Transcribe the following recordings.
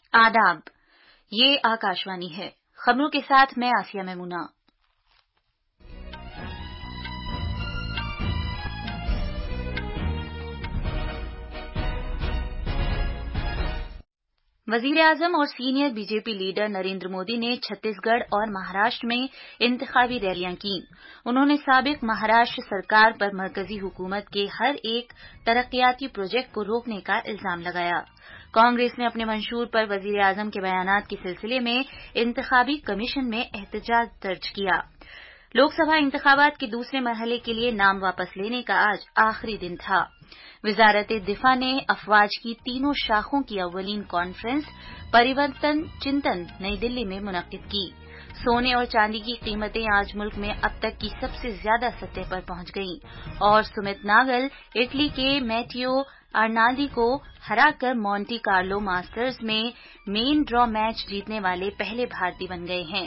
आदाब, ये आकाशवाणी है। खबरों के साथ मैं आसिया मेमूना। वजीर-ए-आजम और senior BJP leader Narendra Modi ने छत्तीसगढ़ और महाराष्ट्र में इंतखाबी रैलियां की। उन्होंने साबिक महाराष्ट्र सरकार पर मरकजी हुकूमत के हर एक तरक्याती प्रोजेक्ट को रोकने का इल्जाम लगाया। कांग्रेस ने अपने मंशूर पर वजीर-ए-आजम के बयानात के सिलसिले में इंतखाबी कमीशन में एहतजाज दर्ज किया। लोकसभा इंतखाबात के दूसरे मरहले के लिए नाम वापस लेने का आज आखिरी दिन था। वजारत-ए-दिफा ने अफवाज की तीनों शाखों की अव्वलीन कॉन्फ्रेंस परिवर्तन चिंतन नई दिल्ली में मुनक्किद की। सोने और चांदी की कीमतें आज मुल्क में अब तक की सबसे ज्यादा सतह पर पहुंच गईं और सुमित नागल इटली के मैटियो अर्नाल्डी को हराकर मॉन्टी कार्लो मास्टर्स में मेन ड्रॉ मैच जीतने वाले पहले भारतीय बन गए हैं।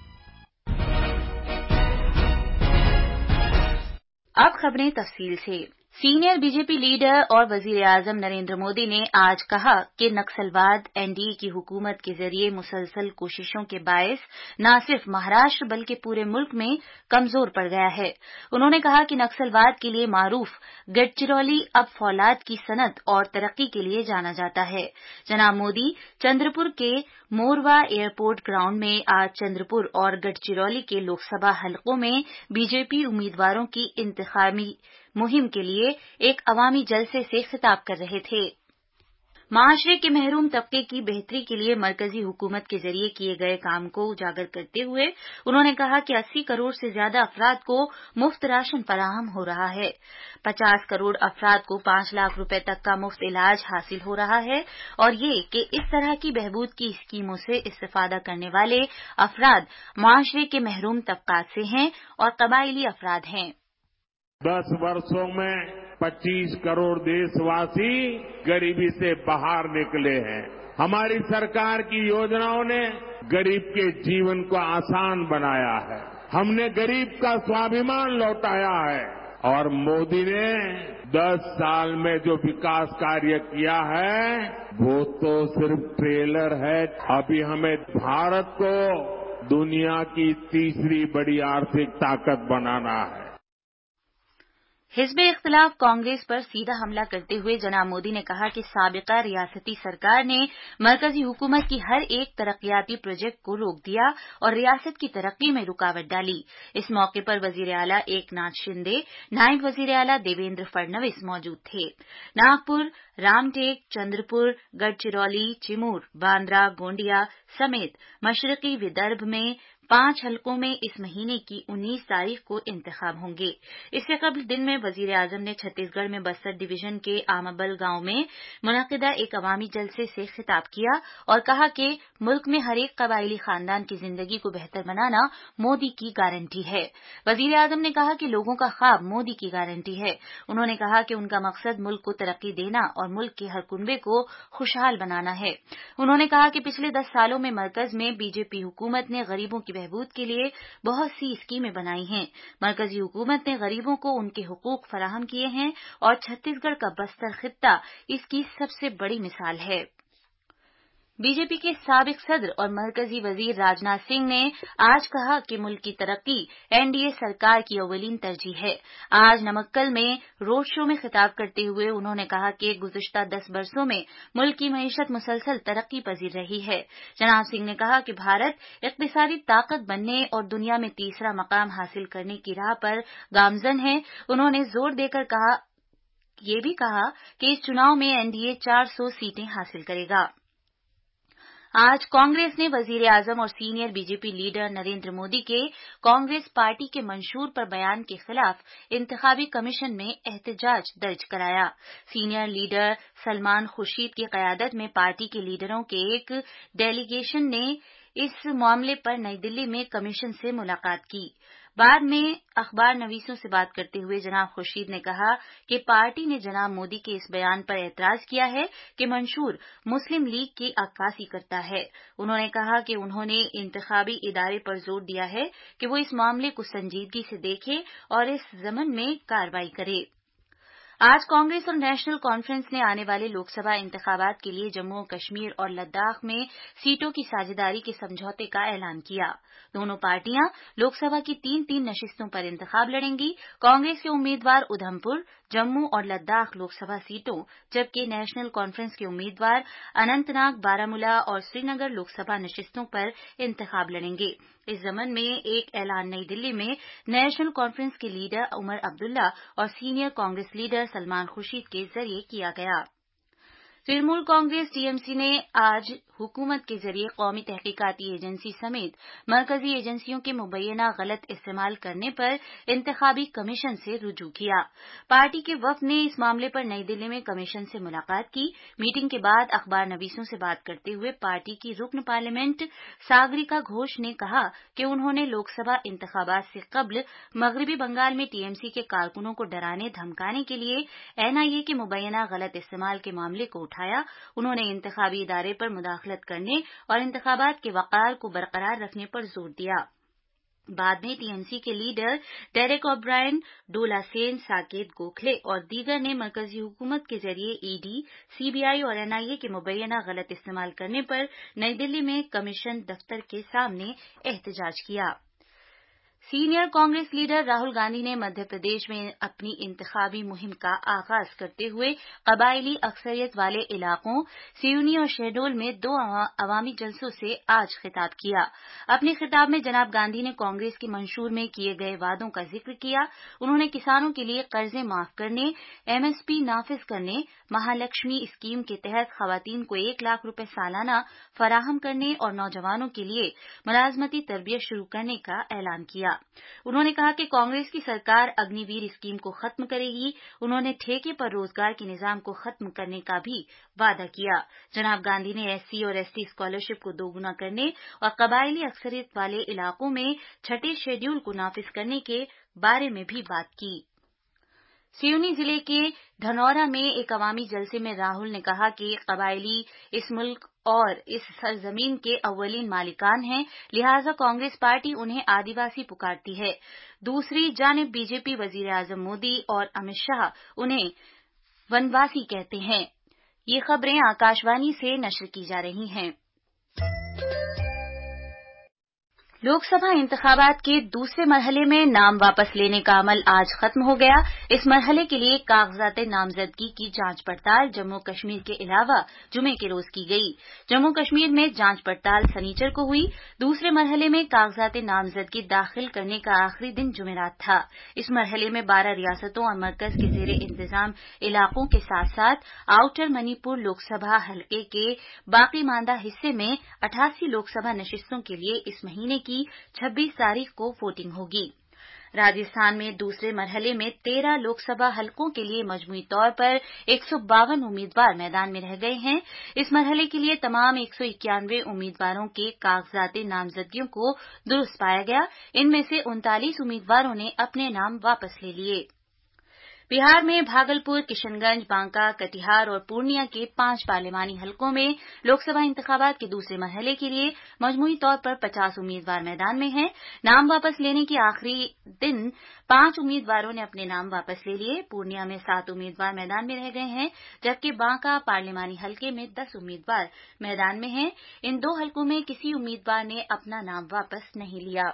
अब खबरें तफसील से। सीनियर बीजेपी लीडर और वजीर-ए-आजम नरेंद्र मोदी ने आज कहा कि नक्सलवाद एनडीए की हुकूमत के जरिए मुसलसल कोशिशों के बायस न सिर्फ महाराष्ट्र बल्कि पूरे मुल्क में कमजोर पड़ गया है। उन्होंने कहा कि नक्सलवाद के लिए मारूफ गढ़चिरौली अब फौलाद की सनत और तरक्की के लिए जाना जाता है। जनाब मोदी चंद्रपुर के मोरवा एयरपोर्ट ग्राउंड में आज चंद्रपुर और गढ़चिरौली के लोकसभा हलकों में बीजेपी उम्मीदवारों की इंतखाबी मुहिम के लिए एक अवामी जलसे से खिताब कर रहे थे। माशरे के महरूम तबके की बेहतरी के लिए मरकजी हुकूमत के जरिए किए गए काम को उजागर करते हुए उन्होंने कहा कि 80 करोड़ से ज्यादा अफराद को मुफ्त राशन फराहम हो रहा है। 50 करोड़ अफराद को 5 लाख रुपए तक का मुफ्त इलाज हासिल हो रहा है और ये कि इस तरह की बहबूद की स्कीमों से इस्तेफादा करने वाले अफराद माशरे के महरूम तबकात से हैं और कबायली अफराद हैं। 10 वर्षों में 25 करोड़ देशवासी गरीबी से बाहर निकले हैं। हमारी सरकार की योजनाओं ने गरीब के जीवन को आसान बनाया है। हमने गरीब का स्वाभिमान लौटाया है और मोदी ने 10 साल में जो विकास कार्य किया है वो तो सिर्फ ट्रेलर है। अभी हमें भारत को दुनिया की तीसरी बड़ी आर्थिक ताकत बनाना है। हिज़्ब-ए-इख्तिलाफ कांग्रेस पर सीधा हमला करते हुए जनाब मोदी ने कहा कि साबिका रियासती सरकार ने मरकजी हुकूमत की हर एक तरक्याती प्रोजेक्ट को रोक दिया और रियासत की तरक्की में रुकावट डाली। इस मौके पर वजीर आला एकनाथ शिंदे, नायब वजीर आला देवेंद्र फडणवीस मौजूद थे। नागपुर, रामटेक, चंद्रपुर, गढ़चिरौली, चिमूर, बांद्रा, गोंडिया समेत मशरकी विदर्भ में 5 हलकों में इस महीने की 19 तारीख को इंतखाब होंगे। इससे कबल दिन में वजीर आजम ने छत्तीसगढ़ में बस्तर डिवीजन के आमाबल गांव में मुनक्किदा एक अवामी जलसे से खिताब किया और कहा कि मुल्क में हर एक कबायली खानदान की जिंदगी को बेहतर बनाना मोदी की गारंटी है। वजीर आजम ने कहा कि लोगों का ख्वाब मोदी की गारंटी है। उन्होंने कहा कि उनका मकसद मुल्क को तरक्की देना और मुल्क के हर कुनबे को खुशहाल बनाना है। उन्होंने कहा कि पिछले 10 सालों में मरकज में बीजेपी हुकूमत ने गरीबों की बहबूद के लिए बहुत सी स्कीमें बनाई हैं। मरकजी हुकूमत ने गरीबों को उनके हुकूक फराहम किए हैं और छत्तीसगढ़ का बस्तर खित्ता इसकी सबसे बड़ी मिसाल है। बीजेपी के साबिक सदर और मरकजी वजीर राजनाथ सिंह ने आज कहा कि मुल्क की तरक्की एनडीए सरकार की अव्वलीन तरजीह है। आज नमक्कल में रोड शो में खिताब करते हुए उन्होंने कहा कि गुज़िश्ता 10 बरसों में मुल्क की मईशत मुसलसल तरक्की पजीर रही है। जनाब सिंह ने कहा कि भारत इक़्तिसादी ताकत बनने और दुनिया में तीसरा मकाम हासिल करने की राह पर गामजन है। उन्होंने जोर देकर ये भी कहा कि इस चुनाव में एनडीए 400 सीटें हासिल करेगा। आज कांग्रेस ने वजीर आजम और senior BJP leader Narendra Modi के कांग्रेस पार्टी के मंशूर पर बयान के खिलाफ इंतखाबी कमीशन में एहतजाज दर्ज कराया। सीनियर लीडर सलमान खुर्शीद की क़यादत में पार्टी के लीडरों के एक डेलीगेशन ने इस मामले पर नई दिल्ली में कमीशन से मुलाकात की। बाद में अखबार नवीसों से बात करते हुए जनाब खुर्शीद ने कहा कि पार्टी ने जनाब मोदी के इस बयान पर एतराज किया है कि मंशूर मुस्लिम लीग की अक्कासी करता है। उन्होंने कहा कि उन्होंने इंतखाबी इदारे पर जोर दिया है कि वो इस मामले को संजीदगी से देखे और इस ज़मन में कार्रवाई करे। आज कांग्रेस और नेशनल कॉन्फ्रेंस ने आने वाले लोकसभा इंतखाबात के लिए जम्मू और कश्मीर और लद्दाख में सीटों की साझेदारी के समझौते का ऐलान किया। दोनों पार्टियां लोकसभा की 3-3 नशिस्तों पर इंतखाब लड़ेंगी। कांग्रेस के उम्मीदवार उधमपुर, जम्मू और लद्दाख लोकसभा सीटों, जबकि नेशनल कॉन्फ्रेंस के उम्मीदवार अनंतनाग, बारामूला और श्रीनगर लोकसभा नशिस्तों पर इंतखाब लड़ेंगे। इस ज़मन में एक ऐलान नई दिल्ली में नेशनल कॉन्फ्रेंस के लीडर उमर अब्दुल्ला और सीनियर कांग्रेस लीडर सलमान खुर्शीद के जरिए किया गया। तृणमूल कांग्रेस टीएमसी ने आज हुकूमत के जरिए कौमी तहकीकाती एजेंसी समेत मरकजी एजेंसियों के मुबैना गलत इस्तेमाल करने पर इंतखाबी कमीशन से रुजू किया। पार्टी के वफ्द ने इस मामले पर नई दिल्ली में कमीशन से मुलाकात की। मीटिंग के बाद अखबार नवीसों से बात करते हुए पार्टी की रुकन पार्लियामेंट सागरिका घोष ने कहा कि उन्होंने लोकसभा इंतखाबात से कबल मगरबी बंगाल में टीएमसी के कारकुनों को डराने धमकाने के लिए एनआईए के मुबैना गलत इस्तेमाल के मामले को उठाया। उन्होंने इंतखाबी इदारे पर मुदाखलत करने और इंतखाबात के वक़ार को बरकरार रखने पर जोर दिया। बाद में टीएमसी के leader Derek O'Brien, Dola Sen, Saket Gokhale और दीगर ने मरकजी हुकूमत के जरिए ईडी, सीबीआई और एनआईए के मुबैना गलत इस्तेमाल करने पर नई दिल्ली में कमीशन दफ्तर के सामने एहतजाज किया। सीनियर कांग्रेस लीडर राहुल गांधी ने मध्य प्रदेश में अपनी इंतखाबी मुहिम का आगाज करते हुए कबायली अक्सरियत वाले इलाकों सिवनी और शहडोल में 2 अवामी जलसों से आज खिताब किया। अपने खिताब में जनाब गांधी ने कांग्रेस के मंशूर में किए गए वादों का जिक्र किया। उन्होंने किसानों के लिए कर्जे माफ करने, एमएसपी नाफिज करने, महालक्ष्मी स्कीम के तहत खवातीन को 1 लाख रुपए सालाना फराहम करने और नौजवानों के लिए मुलाजमती तरबियत शुरू करने का ऐलान किया। उन्होंने कहा कि कांग्रेस की सरकार अग्निवीर स्कीम को खत्म करेगी। उन्होंने ठेके पर रोजगार के निजाम को खत्म करने का भी वादा किया। जनाब गांधी ने एससी और एसटी स्कॉलरशिप को दोगुना करने और कबायली अक्सरियत वाले इलाकों में 6ठे शेड्यूल को नाफिज करने के बारे में भी बात की। सिवनी जिले के धनौरा में एक अवामी जलसे में राहुल ने कहा कि कबायली इस मुल्क और इस सरजमीन के अव्वलीन मालिकान हैं, लिहाजा कांग्रेस पार्टी उन्हें आदिवासी पुकारती है। दूसरी जानिब बीजेपी वजीर आजम मोदी और अमित शाह उन्हें वनवासी कहते हैं। ये खबरें आकाशवाणी से नश्र की जा रही हैं। लोकसभा इंतखाबात के दूसरे मरहले में नाम वापस लेने का अमल आज खत्म हो गया। इस मरहले के लिए कागजात नामजदगी की जांच पड़ताल जम्मू कश्मीर के अलावा जुमे के रोज की गई। जम्मू कश्मीर में जांच पड़ताल शनिचर को हुई। दूसरे मरहले में कागजात नामजदगी दाखिल करने का आखिरी दिन जुमेरात था। इस मरहले में 12 रियासतों और मरकज के जेर इंतजाम इलाकों के साथ साथ आउटर मणिपुर लोकसभा हलके के बाकी मांदा हिस्से में 88 लोकसभा नशिस्तों के लिए इस महीने की 26 तारीख को वोटिंग होगी। राजस्थान में दूसरे मरहले में 13 लोकसभा हलकों के लिए मजमूई तौर पर 152 उम्मीदवार मैदान में रह गए हैं। इस मरहले के लिए तमाम 191 उम्मीदवारों के कागजात नामजदगियों को दुरुस्त पाया गया। इनमें से 39 उम्मीदवारों ने अपने नाम वापस ले लिए। बिहार में भागलपुर, किशनगंज, बांका, कटिहार और पूर्णिया के 5 पार्लिमानी हलकों में लोकसभा इंतखाबात के दूसरे मरहले के लिए मजमूई तौर पर 50 उम्मीदवार मैदान में हैं। नाम वापस लेने के आखिरी दिन 5 उम्मीदवारों ने अपने नाम वापस ले लिए। पूर्णिया में 7 उम्मीदवार मैदान में रह गए हैं, जबकि बांका पार्लिमानी हलके में 10 उम्मीदवार मैदान में हैं। इन 2 हलकों में किसी उम्मीदवार ने अपना नाम वापस नहीं लिया।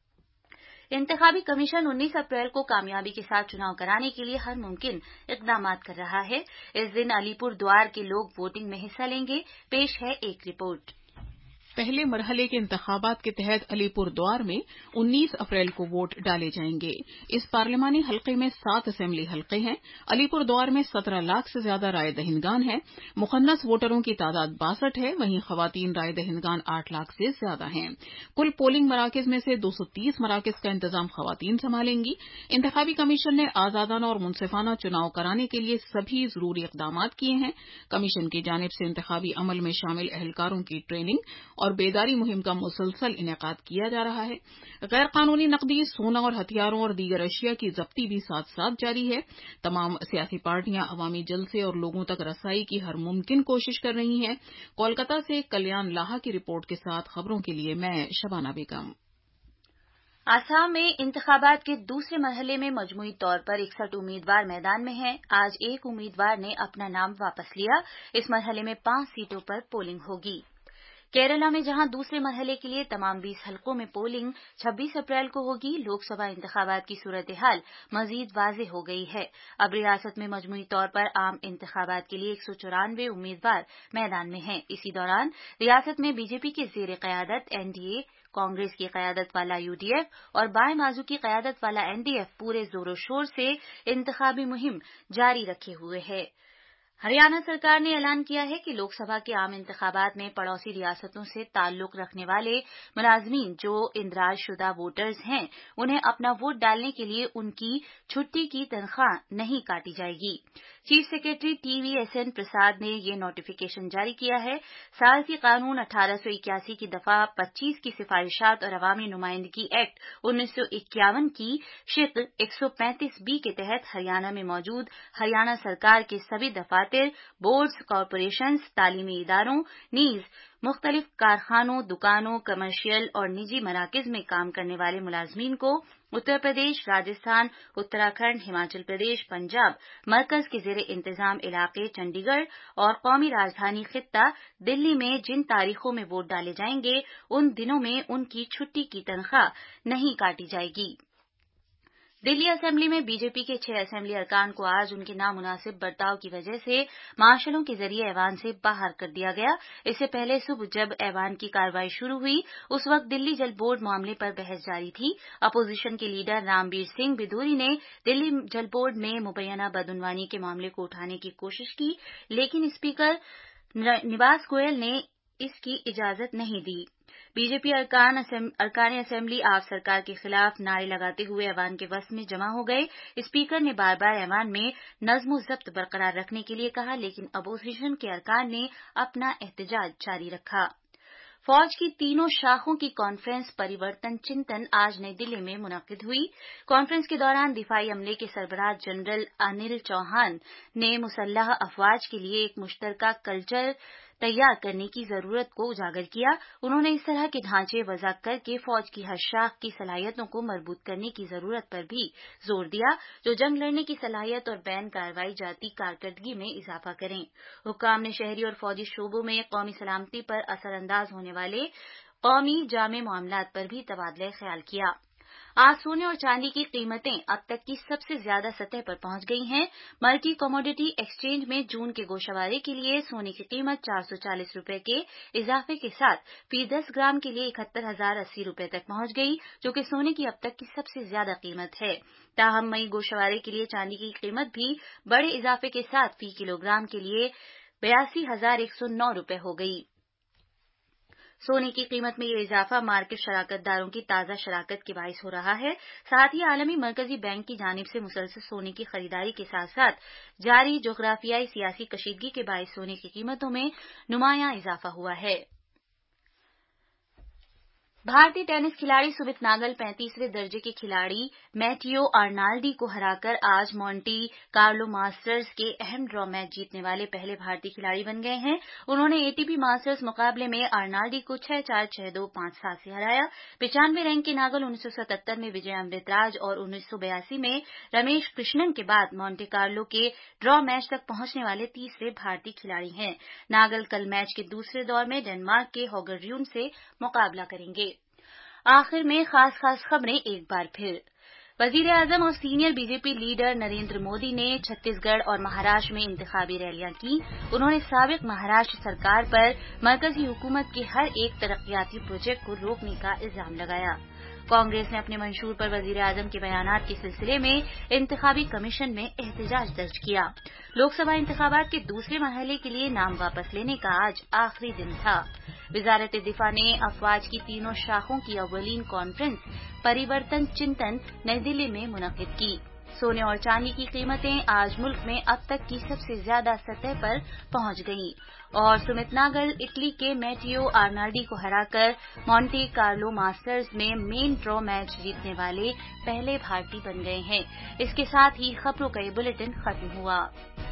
इंतखाबी कमीशन 19 अप्रैल को कामयाबी के साथ चुनाव कराने के लिए हर मुमकिन इकदाम कर रहा है। इस दिन अलीपुर द्वार के लोग वोटिंग में हिस्सा लेंगे। पेश है एक रिपोर्ट। पहले मरहले के इंतखाबात के तहत अलीपुर द्वार में 19 अप्रैल को वोट डाले जाएंगे। इस पार्लिमानी हलके में 7 असेंबली हलके हैं। अलीपुर द्वार में 17 लाख से ज्यादा राय दहिंदगान हैं। मुखन्नस वोटरों की तादाद 62 है, वहीं खवातीन राय दहिंदगान 8 लाख से ज्यादा हैं। कुल पोलिंग मराकज में से 230 मराकज का इंतजाम खवातीन संभालेंगी। इंतखाबी कमीशन ने आजादाना और मुंसिफाना चुनाव कराने के लिए सभी जरूरी इकदाम किए हैं। कमीशन की जानिब से इंतखाबी अमल में शामिल अहलकारों की ट्रेनिंग और बेदारी मुहिम का मुसलसल इनेकाद किया जा रहा है। गैर कानूनी नकदी, सोना और हथियारों और दीगर अशिया की जब्ती भी साथ साथ जारी है। तमाम सियासी पार्टियां अवामी जलसे और लोगों तक रसाई की हर मुमकिन कोशिश कर रही हैं। कोलकाता से कल्याण लाहा की रिपोर्ट के साथ खबरों के लिए मैं शबाना बेगम। आसाम में इंतखाबात के दूसरे मरहले में मजमूई तौर पर 61 उम्मीदवार मैदान में हैं। आज एक उम्मीदवार ने अपना नाम वापस लिया। इस मरहले में 5 सीटों पर पोलिंग होगी। केरला में जहां दूसरे मरहले के लिए तमाम 20 हलकों में पोलिंग 26 अप्रैल को होगी, लोकसभा इंतखाबात की सूरत-ए-हाल मजीद वाज़ेह हो गई है। अब रियासत में मजमूई तौर पर आम इंतखाबात के लिए 194 उम्मीदवार मैदान में हैं। इसी दौरान रियासत में बीजेपी के ज़ेर क़यादत एनडीए, कांग्रेस की क़यादत वाला यूडीएफ और बाएं बाजू की क़यादत वाला एनडीएफ पूरे जोरों शोर से इंतखाबी मुहिम जारी रखे हुए है। हरियाणा सरकार ने ऐलान किया है कि लोकसभा के आम इंतखाबात में पड़ोसी रियासतों से ताल्लुक रखने वाले मुलाजमीन जो इंदराज शुदा वोटर्स हैं, उन्हें अपना वोट डालने के लिए उनकी छुट्टी की तनख्वाह नहीं काटी जाएगी। चीफ सेक्रेटरी टीवीएसएन प्रसाद ने ये नोटिफिकेशन जारी किया है। सालिसी कानून 1881 की दफा 25 की सिफारिशात और अवामी नुमाइंदगी एक्ट 1951 की शिक 135B के तहत हरियाणा में मौजूद हरियाणा सरकार के सभी दफातर, बोर्ड्स, कॉरपोरेशंस, तालीमी इदारों, नीज मुख्तलिफ कारखानों, दुकानों, कमर्शियल और निजी मराकज में काम करने वाले मुलाजमीन को उत्तर प्रदेश, राजस्थान, उत्तराखंड, हिमाचल प्रदेश, पंजाब, मरकज के ज़ेरे इंतजाम इलाके चंडीगढ़ और कौमी राजधानी खित्ता दिल्ली में जिन तारीखों में वोट डाले जाएंगे, उन दिनों में उनकी छुट्टी की तनख्वाह नहीं काटी जाएगी। दिल्ली असेंबली में बीजेपी के 6 असेंबली अरकान को आज उनके नामुनासिब बर्ताव की वजह से मार्शलों के जरिए ऐवान से बाहर कर दिया गया। इससे पहले सुबह जब ऐवान की कार्रवाई शुरू हुई, उस वक्त दिल्ली जल बोर्ड मामले पर बहस जारी थी। अपोजिशन के लीडर रामबीर सिंह बिधूरी ने दिल्ली जल बोर्ड में मुबैना बदउनवानी के मामले को उठाने की कोशिश की, लेकिन स्पीकर निवास गोयल ने इसकी इजाजत नहीं दी। बीजेपी अरकान असेंबली आप सरकार के खिलाफ नारे लगाते हुए ऐवान के वस्त में जमा हो गए। स्पीकर ने बार बार ऐवान में नज़्म-ओ-ज़ब्त बरकरार रखने के लिए कहा, लेकिन अपोजिशन के अरकान ने अपना एहतजाज जारी रखा। फौज की तीनों शाखों की कॉन्फ्रेंस परिवर्तन चिंतन आज नई दिल्ली में मुनक्किद हुई। कॉन्फ्रेंस के दौरान दिफाई अमले के सरबराह जनरल अनिल चौहान ने मुसल्लह अफवाज के लिए एक मुश्तरका कल्चर तैयार करने की जरूरत को उजागर किया। उन्होंने इस तरह के ढांचे वज़ा करके फौज की हर शाख की सलाहियतों को मजबूत करने की जरूरत पर भी जोर दिया, जो जंग लड़ने की सलाहियत और बैन कार्रवाई जाती कारकर्दगी में इजाफा करें। हुक्काम ने शहरी और फौजी शोबों में कौमी सलामती पर असरअंदाज होने वाले कौमी जामे मामलात पर भी तबादला ख्याल किया। आज सोने और चांदी की कीमतें अब तक की सबसे ज्यादा सतह पर पहुंच गई हैं। मल्टी कमोडिटी एक्सचेंज में जून के गोशवारे के लिए सोने की कीमत 440 रुपए के इजाफे के साथ फी 10 ग्राम के लिए 71,080 रुपए तक पहुंच गई, जो कि सोने की अब तक की सबसे ज्यादा कीमत है। ताहम मई गोशवारे के लिए चांदी की कीमत भी बड़े इजाफे के साथ फी किलोग्राम के लिए 82,109 रुपए हो गई। सोने की कीमत में ये इजाफा मार्केट शराकतदारों की ताज़ा शराकत के बाइस हो रहा है। साथ ही आलमी मरकजी बैंक की जानिब से मुसलसल सोने की खरीदारी के साथ साथ जारी जोग्राफियाई सियासी कशीदगी के बाइस सोने की कीमतों में नुमायां इजाफा हुआ है। भारतीय टेनिस खिलाड़ी सुमित नागल 35वें दर्जे के खिलाड़ी मैटियो आर्नाल्डी को हराकर आज मॉन्टी कार्लो मास्टर्स के अहम ड्रॉ मैच जीतने वाले पहले भारतीय खिलाड़ी बन गए हैं। उन्होंने एटीपी मास्टर्स मुकाबले में आर्नाल्डी को 6-4, 6-2, 5-7 से हराया। 95 रैंक के नागल 1977 में विजय अमृतराज और 1982 में रमेश कृष्णन के बाद मॉन्टे कार्लो के ड्रॉ मैच तक पहुंचने वाले तीसरे भारतीय खिलाड़ी हैं। नागल कल मैच के दूसरे दौर में डेनमार्क के होगर र्यून से मुकाबला करेंगे। आखिर में खास खबरें एक बार फिर। वजीर-ए-आज़म और senior BJP leader Narendra Modi ने छत्तीसगढ़ और महाराष्ट्र में इंतखाबी रैलियां की। उन्होंने साबिक महाराष्ट्र सरकार पर मरकजी हुकूमत के हर एक तरक्याती प्रोजेक्ट को रोकने का इल्जाम लगाया। कांग्रेस ने अपने मंशूर पर वजीर-ए-आज़म के बयानात के सिलसिले में इंतखाबी कमीशन में एहतजाज दर्ज किया। लोकसभा इंतखाबात के दूसरे मरहले के लिए नाम वापस लेने का आज आखिरी दिन था। वज़ारत-ए-दिफ़ा ने अफ़वाज की तीनों शाखों की अव्वलीन कॉन्फ्रेंस परिवर्तन चिंतन नई दिल्ली में मुनक्किद की। सोने और चांदी की कीमतें आज मुल्क में अब तक की सबसे ज्यादा सतह पर पहुंच गईं और सुमित नागल इटली के मैटियो आर्नाल्डी को हराकर मॉन्टे कार्लो मास्टर्स में मेन ड्रॉ मैच जीतने वाले पहले भारतीय बन गए हैं। इसके साथ ही खबरों का ये बुलेटिन खत्म हुआ।